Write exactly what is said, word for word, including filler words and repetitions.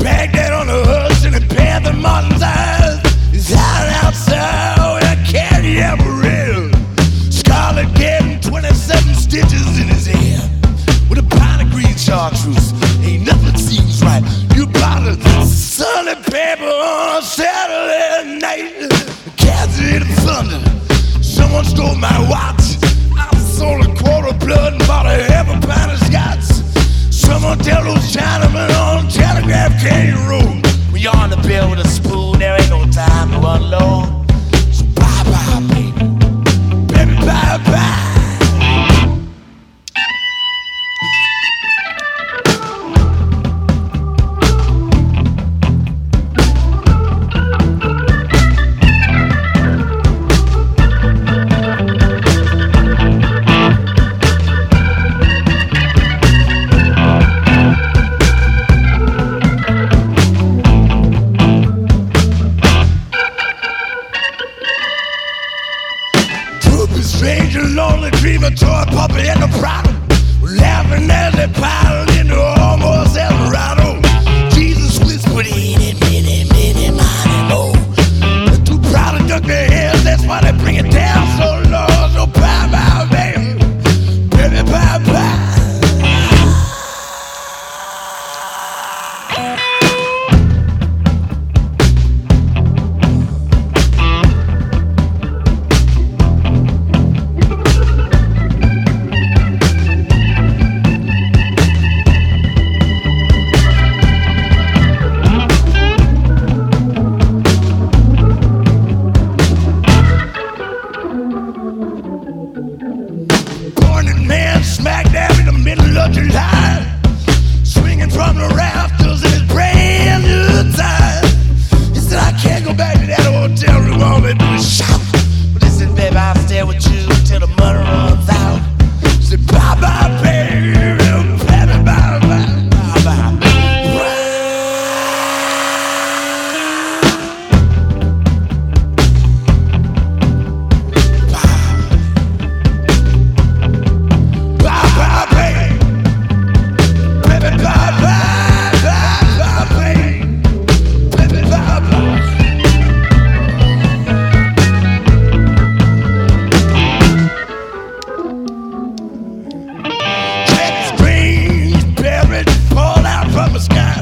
Baghdad on the Hudson and Panther Martin's eyes. He's hiding outside with a candy Amarillo. Scarlet getting twenty-seven stitches in his head. With a pint of green chartreuse, ain't nothing seems right. You bought a Sunday paper on a Saturday night. Cats hit the thunder. Someone stole my watch. I sold a quarter blood and bought a half a pint of scotch. Someone tell those Chinamen on Telegraph Canyon Road, when you're on the bill with a spoon, there ain't no time to unload. So bye bye, baby. Baby, bye bye. Stranger, lonely dreamer, toy puppy, and a problem. Laughing as they piled into almost Eldorado. Jesus whispered, "Eeny, meeny, meeny, miny, mo." They're too proud to duck their heads, that's why they bring it down so low. So bye bye, baby, baby, bye bye. Smack dab in the middle of July, swinging from the rafters in his brand new tie. He said, "I can't go back to that hotel room, all they do is shout." But listen, baby, I'll stay with you till the money runs out. He said, "Bye bye, baby, baby, bye bye, bye bye." Fall out from the sky.